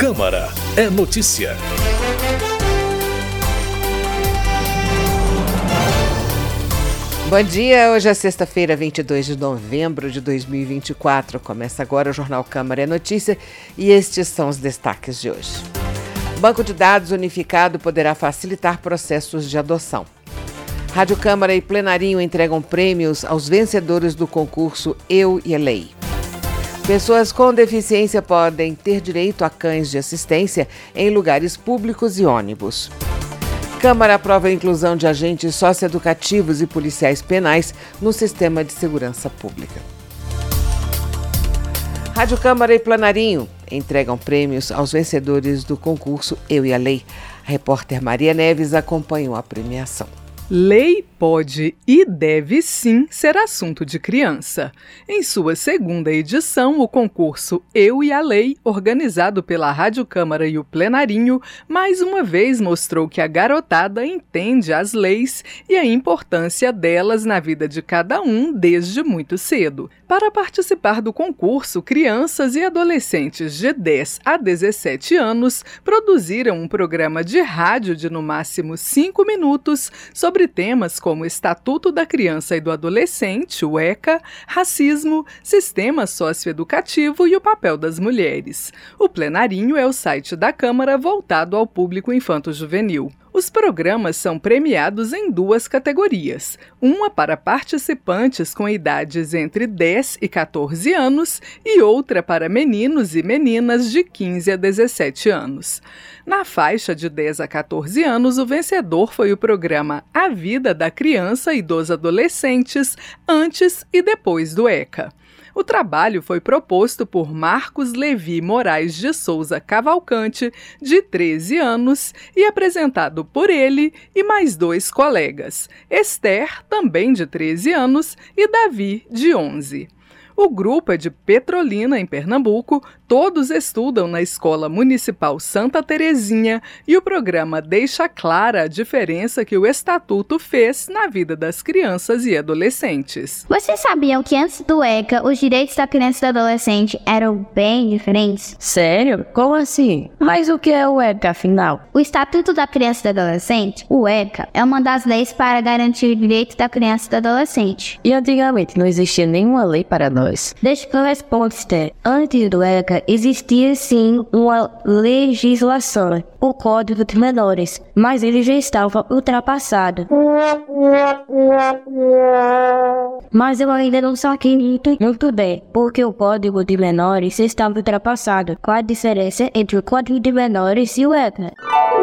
Câmara é notícia. Bom dia, hoje é sexta-feira, 22 de novembro de 2024. Começa agora o Jornal Câmara é Notícia e estes são os destaques de hoje. Banco de dados unificado poderá facilitar processos de adoção. Rádio Câmara e Plenarinho entregam prêmios aos vencedores do concurso Eu e a Lei. Pessoas com deficiência podem ter direito a cães de assistência em lugares públicos e ônibus. Câmara aprova a inclusão de agentes socioeducativos e policiais penais no sistema de segurança pública. Rádio Câmara e Plenarinho entregam prêmios aos vencedores do concurso Eu e a Lei. A repórter Maria Neves acompanhou a premiação. Lei pode e deve sim ser assunto de criança. Em sua segunda edição, o concurso Eu e a Lei, organizado pela Rádio Câmara e o Plenarinho, mais uma vez mostrou que a garotada entende as leis e a importância delas na vida de cada um desde muito cedo. Para participar do concurso, crianças e adolescentes de 10 a 17 anos produziram um programa de rádio de no máximo 5 minutos sobre temas como Estatuto da Criança e do Adolescente, o ECA, racismo, sistema socioeducativo e o papel das mulheres. O Plenarinho é o site da Câmara voltado ao público infanto-juvenil. Os programas são premiados em 2 categorias, uma para participantes com idades entre 10 e 14 anos e outra para meninos e meninas de 15 a 17 anos. Na faixa de 10 a 14 anos, o vencedor foi o programa A Vida da Criança e dos Adolescentes antes e depois do ECA. O trabalho foi proposto por Marcos Levi Moraes de Souza Cavalcante, de 13 anos, e apresentado por ele e mais 2 colegas, Esther, também de 13 anos, e Davi, de 11. O grupo é de Petrolina, em Pernambuco, todos estudam na Escola Municipal Santa Terezinha e o programa deixa clara a diferença que o Estatuto fez na vida das crianças e adolescentes. Vocês sabiam que antes do ECA, os direitos da criança e do adolescente eram bem diferentes? Sério? Como assim? Mas o que é o ECA, afinal? O Estatuto da Criança e do Adolescente, o ECA, é uma das leis para garantir o direito da criança e do adolescente. E antigamente não existia nenhuma lei para nós? Deixa que eu respondo, Esther. Antes do ECA, existia sim uma legislação, o Código de Menores, mas ele já estava ultrapassado. Mas eu ainda não saquei muito bem, porque o Código de Menores estava ultrapassado. Qual a diferença entre o Código de Menores e o ECA?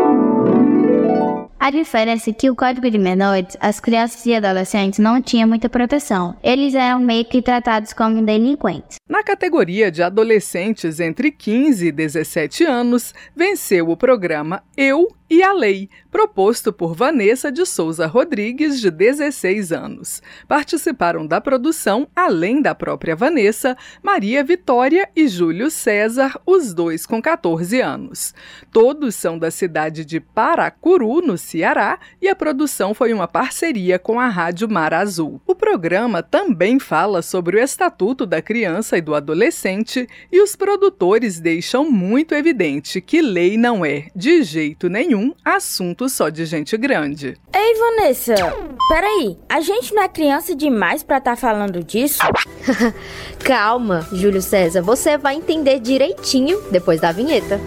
A diferença é que o Código de Menores, as crianças e adolescentes não tinham muita proteção. Eles eram meio que tratados como delinquentes. Na categoria de adolescentes entre 15 e 17 anos, venceu o programa Eu e a Lei, proposto por Vanessa de Souza Rodrigues, de 16 anos. Participaram da produção, além da própria Vanessa, Maria Vitória e Júlio César, os 2 com 14 anos. Todos são da cidade de Paracuru, no Ceará, e a produção foi uma parceria com a Rádio Mar Azul. O programa também fala sobre o Estatuto da Criança e do Adolescente, e os produtores deixam muito evidente que lei não é, de jeito nenhum, assunto só de gente grande. Ei, Vanessa, peraí, a gente não é criança demais pra estar falando disso? Calma, Júlio César, você vai entender direitinho depois da vinheta.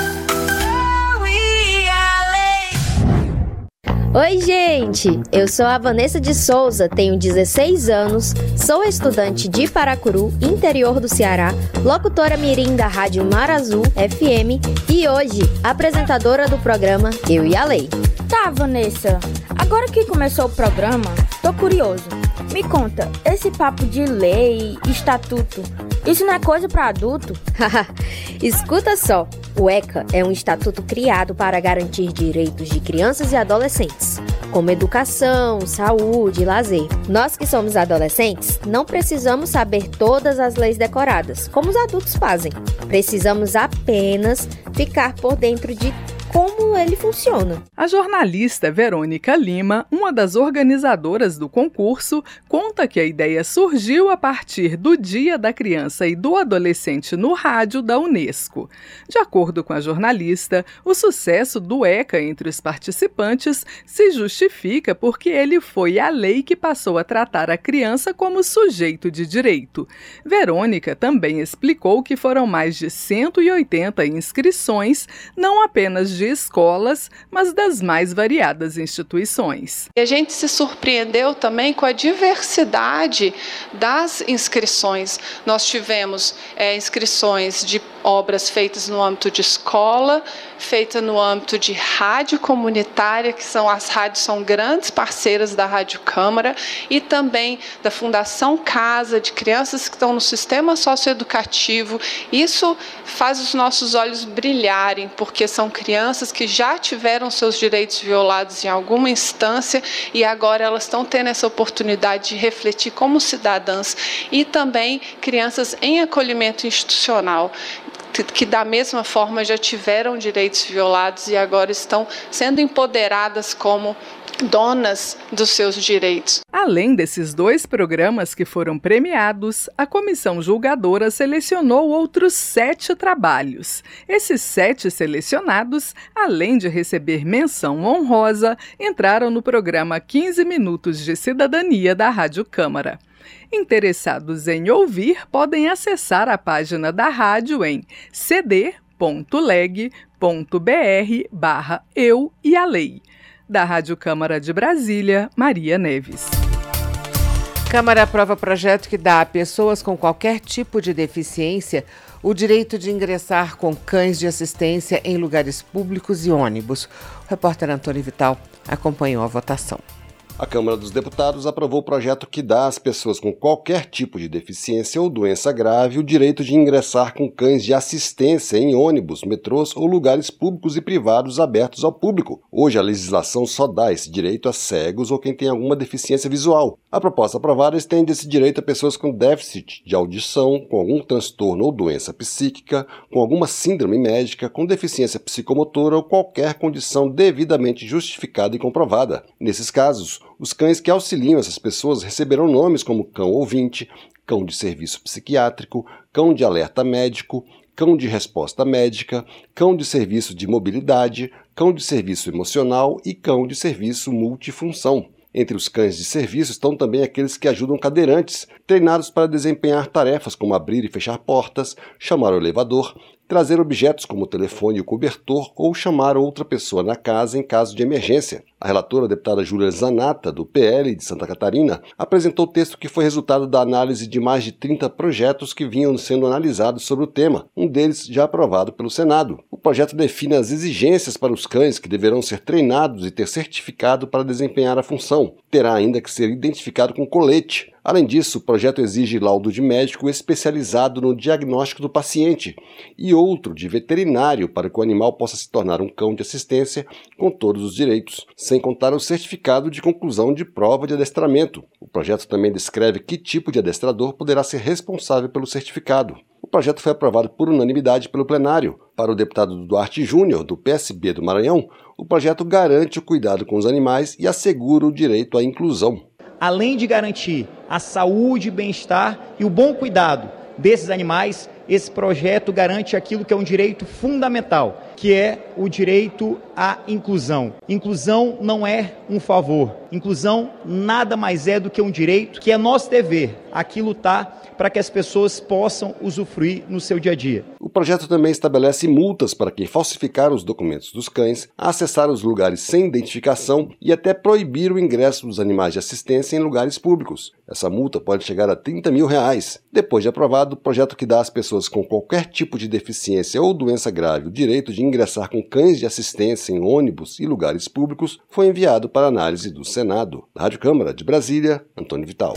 Oi, gente! Eu sou a Vanessa de Souza, tenho 16 anos, sou estudante de Paracuru, interior do Ceará, locutora mirim da Rádio Mar Azul FM e hoje apresentadora do programa Eu e a Lei. Tá, Vanessa, agora que começou o programa, tô curioso. Me conta, esse papo de lei, estatuto, isso não é coisa pra adulto? Escuta só, o ECA é um estatuto criado para garantir direitos de crianças e adolescentes, como educação, saúde e lazer. Nós que somos adolescentes, não precisamos saber todas as leis decoradas, como os adultos fazem. Precisamos apenas ficar por dentro de como ele funciona. A jornalista Verônica Lima, uma das organizadoras do concurso, conta que a ideia surgiu a partir do Dia da Criança e do Adolescente no Rádio da Unesco. De acordo com a jornalista, o sucesso do ECA entre os participantes se justifica porque ele foi a lei que passou a tratar a criança como sujeito de direito. Verônica também explicou que foram mais de 180 inscrições, não apenas de escolas, mas das mais variadas instituições. E a gente se surpreendeu também com a diversidade das inscrições. Nós tivemos inscrições de obras feitas no âmbito de escola, feita no âmbito de rádio comunitária, que as rádios são grandes parceiras da Rádio Câmara, e também da Fundação Casa, de crianças que estão no sistema socioeducativo. Isso faz os nossos olhos brilharem, porque são crianças que já tiveram seus direitos violados em alguma instância e agora elas estão tendo essa oportunidade de refletir como cidadãs, e também crianças em acolhimento institucional, que da mesma forma já tiveram direitos violados e agora estão sendo empoderadas como donas dos seus direitos. Além desses 2 programas que foram premiados, a comissão julgadora selecionou outros 7 trabalhos. Esses 7 selecionados, além de receber menção honrosa, entraram no programa 15 Minutos de Cidadania da Rádio Câmara. Interessados em ouvir podem acessar a página da rádio em cd.leg.br/eu e a lei. Da Rádio Câmara de Brasília, Maria Neves. Câmara aprova projeto que dá a pessoas com qualquer tipo de deficiência o direito de ingressar com cães de assistência em lugares públicos e ônibus. O repórter Antônio Vital acompanhou a votação. A Câmara dos Deputados aprovou o projeto que dá às pessoas com qualquer tipo de deficiência ou doença grave o direito de ingressar com cães de assistência em ônibus, metrôs ou lugares públicos e privados abertos ao público. Hoje, a legislação só dá esse direito a cegos ou quem tem alguma deficiência visual. A proposta aprovada estende esse direito a pessoas com déficit de audição, com algum transtorno ou doença psíquica, com alguma síndrome médica, com deficiência psicomotora ou qualquer condição devidamente justificada e comprovada. Nesses casos, os cães que auxiliam essas pessoas receberão nomes como cão ouvinte, cão de serviço psiquiátrico, cão de alerta médico, cão de resposta médica, cão de serviço de mobilidade, cão de serviço emocional e cão de serviço multifunção. Entre os cães de serviço estão também aqueles que ajudam cadeirantes, treinados para desempenhar tarefas como abrir e fechar portas, chamar o elevador, trazer objetos como o telefone e o cobertor ou chamar outra pessoa na casa em caso de emergência. A relatora, a deputada Júlia Zanata, do PL de Santa Catarina, apresentou o texto que foi resultado da análise de mais de 30 projetos que vinham sendo analisados sobre o tema, um deles já aprovado pelo Senado. O projeto define as exigências para os cães que deverão ser treinados e ter certificado para desempenhar a função. Terá ainda que ser identificado com colete. Além disso, o projeto exige laudo de médico especializado no diagnóstico do paciente e outro de veterinário para que o animal possa se tornar um cão de assistência com todos os direitos, sem contar o certificado de conclusão de prova de adestramento. O projeto também descreve que tipo de adestrador poderá ser responsável pelo certificado. O projeto foi aprovado por unanimidade pelo plenário. Para o deputado Duarte Júnior, do PSB do Maranhão, o projeto garante o cuidado com os animais e assegura o direito à inclusão. Além de garantir a saúde, bem-estar e o bom cuidado desses animais, esse projeto garante aquilo que é um direito fundamental, que é o direito à inclusão. Inclusão não é um favor. Inclusão nada mais é do que um direito que é nosso dever aqui lutar para que as pessoas possam usufruir no seu dia a dia. O projeto também estabelece multas para quem falsificar os documentos dos cães, acessar os lugares sem identificação e até proibir o ingresso dos animais de assistência em lugares públicos. Essa multa pode chegar a R$30 mil. Depois de aprovado, o projeto que dá às pessoas com qualquer tipo de deficiência ou doença grave o direito de ingressar com cães de assistência em ônibus e lugares públicos foi enviado para análise do Senado. Da Rádio Câmara de Brasília, Antônio Vital.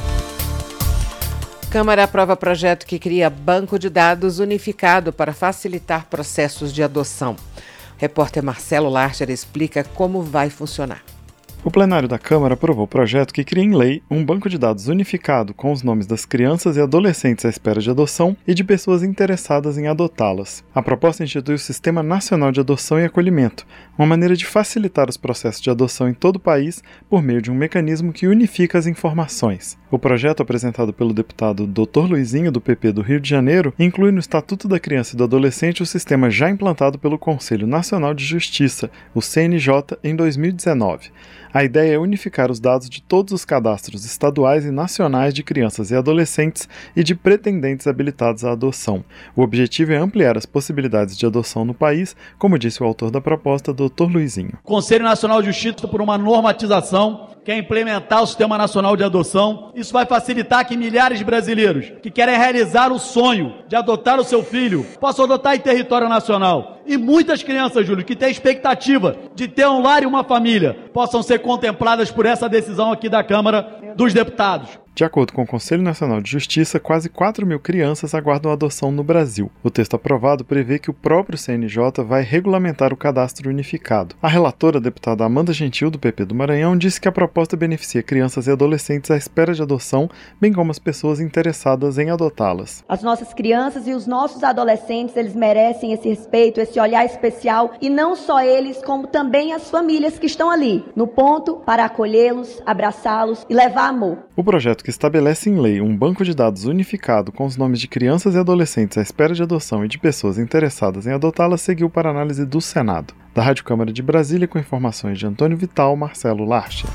Câmara aprova projeto que cria banco de dados unificado para facilitar processos de adoção. O repórter Marcelo Larcher explica como vai funcionar. O plenário da Câmara aprovou o projeto que cria em lei um banco de dados unificado com os nomes das crianças e adolescentes à espera de adoção e de pessoas interessadas em adotá-las. A proposta institui o Sistema Nacional de Adoção e Acolhimento, uma maneira de facilitar os processos de adoção em todo o país por meio de um mecanismo que unifica as informações. O projeto, apresentado pelo deputado Dr. Luizinho, do PP do Rio de Janeiro, inclui no Estatuto da Criança e do Adolescente o sistema já implantado pelo Conselho Nacional de Justiça, o CNJ, em 2019. A ideia é unificar os dados de todos os cadastros estaduais e nacionais de crianças e adolescentes e de pretendentes habilitados à adoção. O objetivo é ampliar as possibilidades de adoção no país, como disse o autor da proposta, Dr. Luizinho. O Conselho Nacional de Justiça, por uma normatização, quer implementar o Sistema Nacional de Adoção. Isso vai facilitar que milhares de brasileiros que querem realizar o sonho de adotar o seu filho possam adotar em território nacional. E muitas crianças, Júlio, que têm expectativa de ter um lar e uma família, possam ser contempladas por essa decisão aqui da Câmara dos Deputados. De acordo com o Conselho Nacional de Justiça, quase 4.000 crianças aguardam adoção no Brasil. O texto aprovado prevê que o próprio CNJ vai regulamentar o cadastro unificado. A relatora, a deputada Amanda Gentil, do PP do Maranhão, disse que a proposta beneficia crianças e adolescentes à espera de adoção, bem como as pessoas interessadas em adotá-las. As nossas crianças e os nossos adolescentes, eles merecem esse respeito, esse olhar especial, e não só eles, como também as famílias que estão ali, no ponto para acolhê-los, abraçá-los e levar amor. O projeto que estabelece em lei um banco de dados unificado com os nomes de crianças e adolescentes à espera de adoção e de pessoas interessadas em adotá-las seguiu para análise do Senado. Da Rádio Câmara de Brasília, com informações de Antônio Vital, Marcelo Larcher.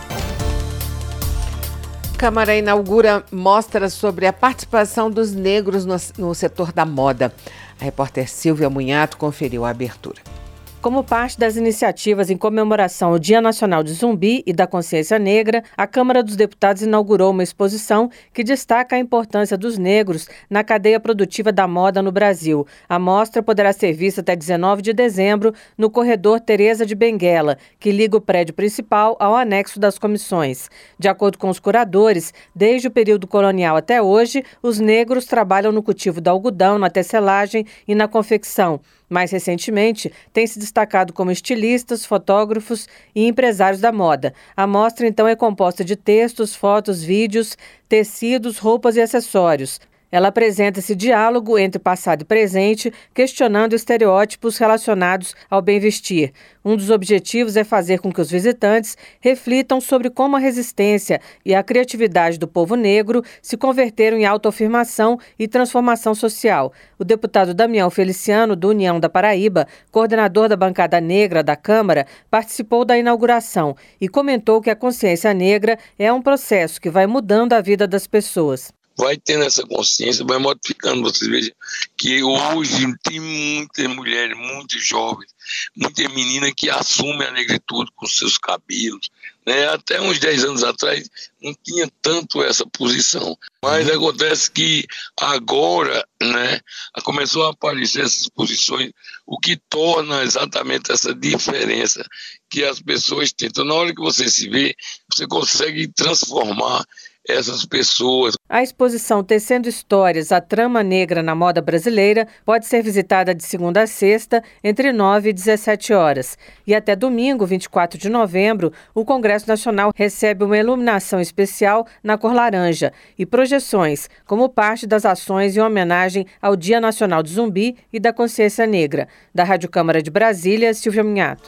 A Câmara inaugura mostra sobre a participação dos negros no setor da moda. A repórter Silvia Munhato conferiu a abertura. Como parte das iniciativas em comemoração ao Dia Nacional de Zumbi e da Consciência Negra, a Câmara dos Deputados inaugurou uma exposição que destaca a importância dos negros na cadeia produtiva da moda no Brasil. A mostra poderá ser vista até 19 de dezembro no corredor Teresa de Benguela, que liga o prédio principal ao anexo das comissões. De acordo com os curadores, desde o período colonial até hoje, os negros trabalham no cultivo do algodão, na tecelagem e na confecção. Mais recentemente, têm se destacado como estilistas, fotógrafos e empresários da moda. A mostra, então, é composta de textos, fotos, vídeos, tecidos, roupas e acessórios. Ela apresenta esse diálogo entre passado e presente, questionando estereótipos relacionados ao bem-vestir. Um dos objetivos é fazer com que os visitantes reflitam sobre como a resistência e a criatividade do povo negro se converteram em autoafirmação e transformação social. O deputado Damião Feliciano, do União da Paraíba, coordenador da bancada negra da Câmara, participou da inauguração e comentou que a consciência negra é um processo que vai mudando a vida das pessoas. Vai tendo essa consciência, vai modificando. Vocês vejam que hoje tem muitas mulheres, muitos jovens, muitas meninas que assumem a negritude com seus cabelos, né? Até uns 10 anos atrás não tinha tanto essa posição. Mas acontece que agora, né, começou a aparecer essas posições, o que torna exatamente essa diferença que as pessoas têm. Então, na hora que você se vê, você consegue transformar essas pessoas. A exposição Tecendo Histórias, a Trama Negra na Moda Brasileira pode ser visitada de segunda a sexta, entre 9 e 17 horas. E até domingo, 24 de novembro, o Congresso Nacional recebe uma iluminação especial na cor laranja e projeções, como parte das ações em homenagem ao Dia Nacional do Zumbi e da Consciência Negra. Da Rádio Câmara de Brasília, Silvia Munhato.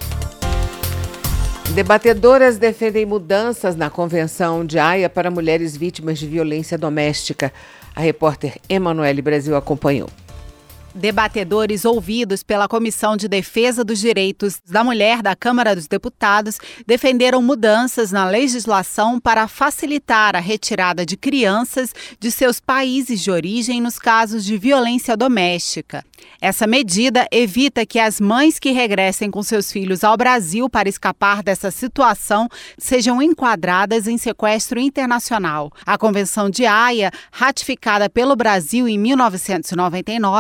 Debatedoras defendem mudanças na Convenção de Haia para mulheres vítimas de violência doméstica. A repórter Emanuele Brasil acompanhou. Debatedores ouvidos pela Comissão de Defesa dos Direitos da Mulher da Câmara dos Deputados defenderam mudanças na legislação para facilitar a retirada de crianças de seus países de origem nos casos de violência doméstica. Essa medida evita que as mães que regressem com seus filhos ao Brasil para escapar dessa situação sejam enquadradas em sequestro internacional. A Convenção de Haia, ratificada pelo Brasil em 1999,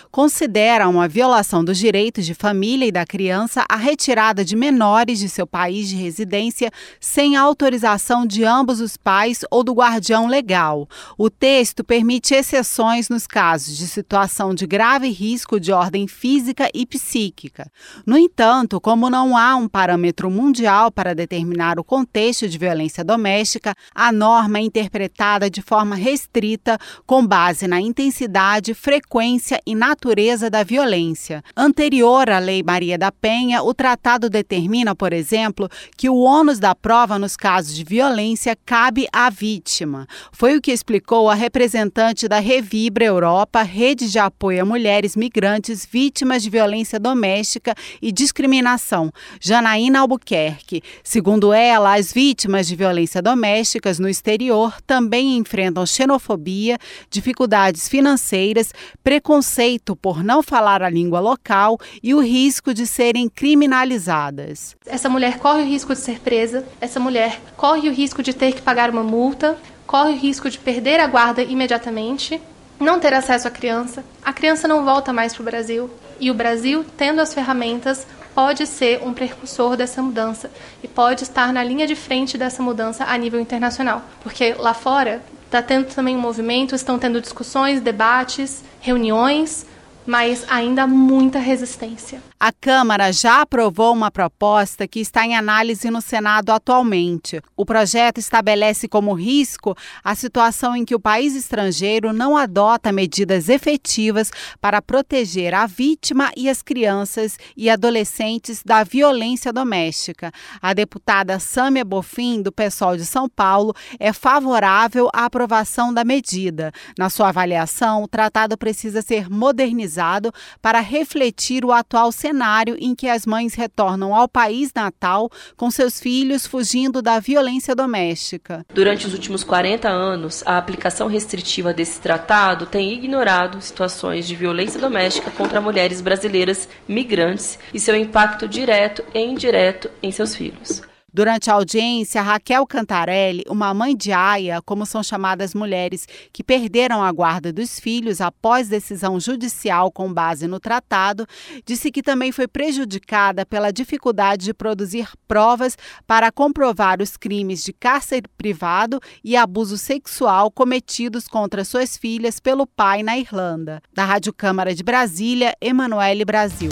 considera uma violação dos direitos de família e da criança a retirada de menores de seu país de residência sem autorização de ambos os pais ou do guardião legal. O texto permite exceções nos casos de situação de grave risco de ordem física e psíquica. No entanto, como não há um parâmetro mundial para determinar o contexto de violência doméstica, a norma é interpretada de forma restrita com base na intensidade, frequência e natureza da violência. Anterior à Lei Maria da Penha, o tratado determina, por exemplo, que o ônus da prova nos casos de violência cabe à vítima. Foi o que explicou a representante da Revibra Europa, rede de apoio a mulheres migrantes vítimas de violência doméstica e discriminação, Janaína Albuquerque. Segundo ela, as vítimas de violência domésticas no exterior também enfrentam xenofobia, dificuldades financeiras, preconceito por não falar a língua local e o risco de serem criminalizadas. Essa mulher corre o risco de ser presa, essa mulher corre o risco de ter que pagar uma multa, corre o risco de perder a guarda imediatamente, não ter acesso à criança, a criança não volta mais para o Brasil e o Brasil, tendo as ferramentas, pode ser um precursor dessa mudança e pode estar na linha de frente dessa mudança a nível internacional, porque lá fora está tendo também um movimento, estão tendo discussões, debates, reuniões, mas ainda há muita resistência. A Câmara já aprovou uma proposta que está em análise no Senado atualmente. O projeto estabelece como risco a situação em que o país estrangeiro não adota medidas efetivas para proteger a vítima e as crianças e adolescentes da violência doméstica. A deputada Sâmia Bofim, do PSOL de São Paulo, é favorável à aprovação da medida. Na sua avaliação, o tratado precisa ser modernizado para refletir o atual cenário em que as mães retornam ao país natal com seus filhos fugindo da violência doméstica. Durante os últimos 40 anos, a aplicação restritiva desse tratado tem ignorado situações de violência doméstica contra mulheres brasileiras migrantes e seu impacto direto e indireto em seus filhos. Durante a audiência, Raquel Cantarelli, uma mãe de aia, como são chamadas mulheres que perderam a guarda dos filhos após decisão judicial com base no tratado, disse que também foi prejudicada pela dificuldade de produzir provas para comprovar os crimes de cárcere privado e abuso sexual cometidos contra suas filhas pelo pai na Irlanda. Da Rádio Câmara de Brasília, Emanuele Brasil.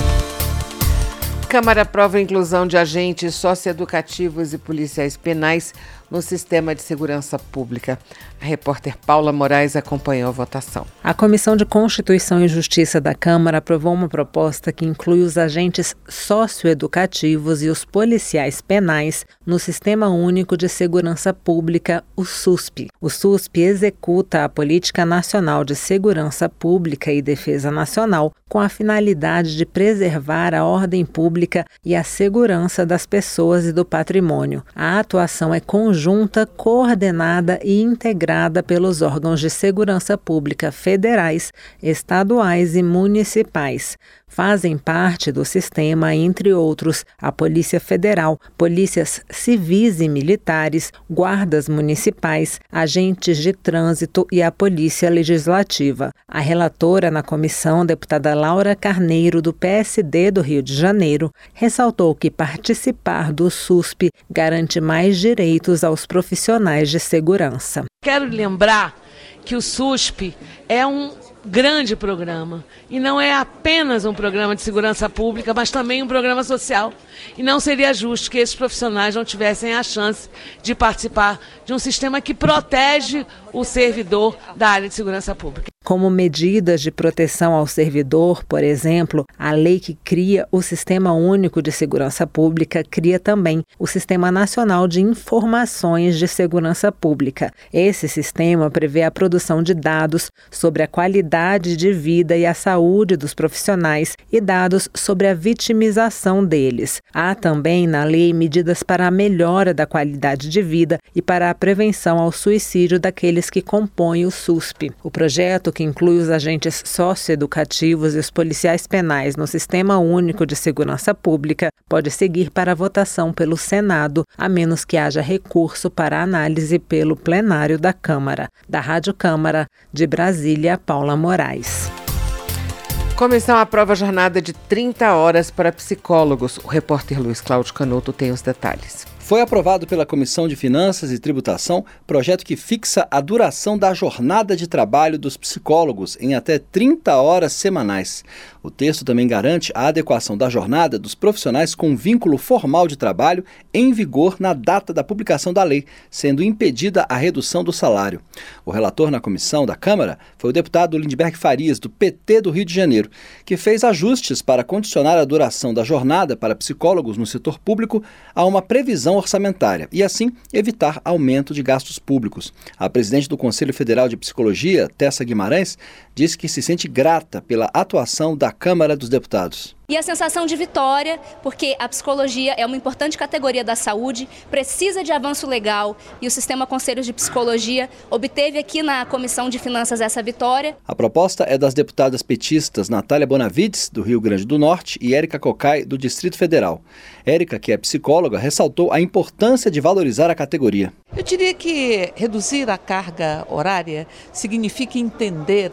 Câmara aprova a inclusão de agentes socioeducativos e policiais penais no sistema de segurança pública. A repórter Paula Moraes acompanhou a votação. A Comissão de Constituição e Justiça da Câmara aprovou uma proposta que inclui os agentes socioeducativos e os policiais penais no Sistema Único de Segurança Pública, o SUSP. O SUSP executa a Política Nacional de Segurança Pública e Defesa Nacional com a finalidade de preservar a ordem pública e a segurança das pessoas e do patrimônio. A atuação é conjunta, coordenada e integrada pelos órgãos de segurança pública federais, estaduais e municipais. Fazem parte do sistema, entre outros, a Polícia Federal, polícias civis e militares, guardas municipais, agentes de trânsito e a Polícia Legislativa. A relatora na comissão, deputada Laura Carneiro, do PSD do Rio de Janeiro, ressaltou que participar do SUSP garante mais direitos aos profissionais de segurança. Quero lembrar que o SUSP é um grande programa e não é apenas um programa de segurança pública, mas também um programa social. E não seria justo que esses profissionais não tivessem a chance de participar de um sistema que protege o servidor da área de segurança pública. Como medidas de proteção ao servidor, por exemplo, a lei que cria o Sistema Único de Segurança Pública cria também o Sistema Nacional de Informações de Segurança Pública. Esse sistema prevê a produção de dados sobre a qualidade de vida e a saúde dos profissionais e dados sobre a vitimização deles. Há também na lei medidas para a melhora da qualidade de vida e para a prevenção ao suicídio daqueles que compõem o SUSP. O projeto, que inclui os agentes socioeducativos e os policiais penais no Sistema Único de Segurança Pública, pode seguir para votação pelo Senado, a menos que haja recurso para análise pelo plenário da Câmara. Da Rádio Câmara, de Brasília, Paula Moraes. Comissão aprova a jornada de 30 horas para psicólogos. O repórter Luiz Cláudio Canuto tem os detalhes. Foi aprovado pela Comissão de Finanças e Tributação projeto que fixa a duração da jornada de trabalho dos psicólogos em até 30 horas semanais. O texto também garante a adequação da jornada dos profissionais com vínculo formal de trabalho em vigor na data da publicação da lei, sendo impedida a redução do salário. O relator na comissão da Câmara foi o deputado Lindbergh Farias, do PT do Rio de Janeiro, que fez ajustes para condicionar a duração da jornada para psicólogos no setor público a uma previsão orçamentária e, assim, evitar aumento de gastos públicos. A presidente do Conselho Federal de Psicologia, Tessa Guimarães, disse que se sente grata pela atuação da Câmara dos Deputados. E a sensação de vitória, porque a psicologia é uma importante categoria da saúde, precisa de avanço legal e o Sistema Conselhos de Psicologia obteve aqui na Comissão de Finanças essa vitória. A proposta é das deputadas petistas Natália Bonavides, do Rio Grande do Norte, e Érica Cocai, do Distrito Federal. Érica, que é psicóloga, ressaltou a importância de valorizar a categoria. Eu diria que reduzir a carga horária significa entender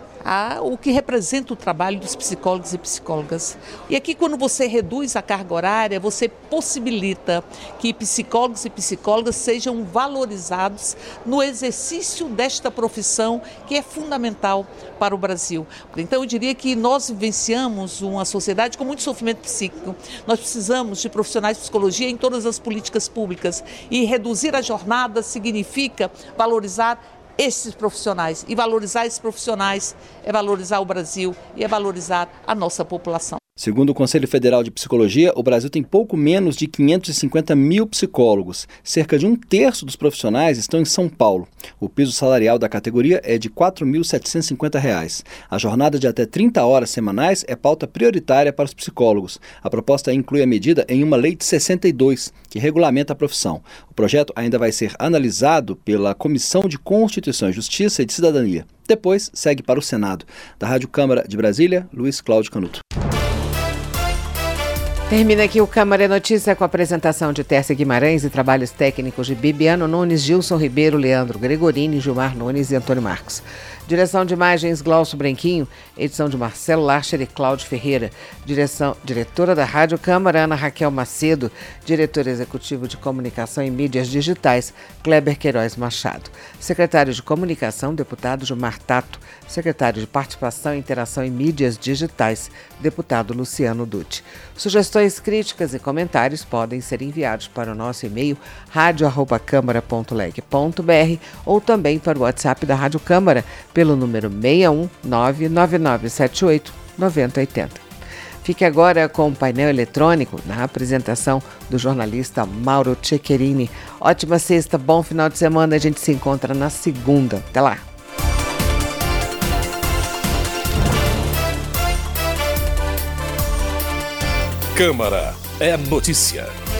o que representa o trabalho dos psicólogos e psicólogas. E aqui, quando você reduz a carga horária, você possibilita que psicólogos e psicólogas sejam valorizados no exercício desta profissão que é fundamental para o Brasil. Então, eu diria que nós vivenciamos uma sociedade com muito sofrimento psíquico. Nós precisamos de profissionais de psicologia em todas as políticas públicas e reduzir a jornada significa valorizar esses profissionais, e valorizar esses profissionais é valorizar o Brasil e é valorizar a nossa população. Segundo o Conselho Federal de Psicologia, o Brasil tem pouco menos de 550 mil psicólogos. Cerca de um terço dos profissionais estão em São Paulo. O piso salarial da categoria é de R$ 4.750. A jornada de até 30 horas semanais é pauta prioritária para os psicólogos. A proposta inclui a medida em uma lei de 62, que regulamenta a profissão. O projeto ainda vai ser analisado pela Comissão de Constituição e Justiça e de Cidadania. Depois, segue para o Senado. Da Rádio Câmara de Brasília, Luiz Cláudio Canuto. Termina aqui o Câmara é Notícia com a apresentação de Tessa Guimarães e trabalhos técnicos de Bibiano Nunes, Gilson Ribeiro, Leandro Gregorini, Gilmar Nunes e Antônio Marcos. Direção de imagens, Glaucio Branquinho. Edição de Marcelo Larcher e Cláudio Ferreira. Diretora da Rádio Câmara, Ana Raquel Macedo. Diretor executivo de Comunicação e Mídias Digitais, Kleber Queiroz Machado. Secretário de Comunicação, deputado Gilmar Tato. Secretário de Participação, Interação e Mídias Digitais, deputado Luciano Dutti. Sugestões, críticas e comentários podem ser enviados para o nosso e-mail radio@câmara.leg.br ou também para o WhatsApp da Rádio Câmara pelo número 61 99978 9080. Fique agora com o painel eletrônico na apresentação do jornalista Mauro Ceccherini. Ótima sexta, bom final de semana, a gente se encontra na segunda. Até lá! Câmara é notícia.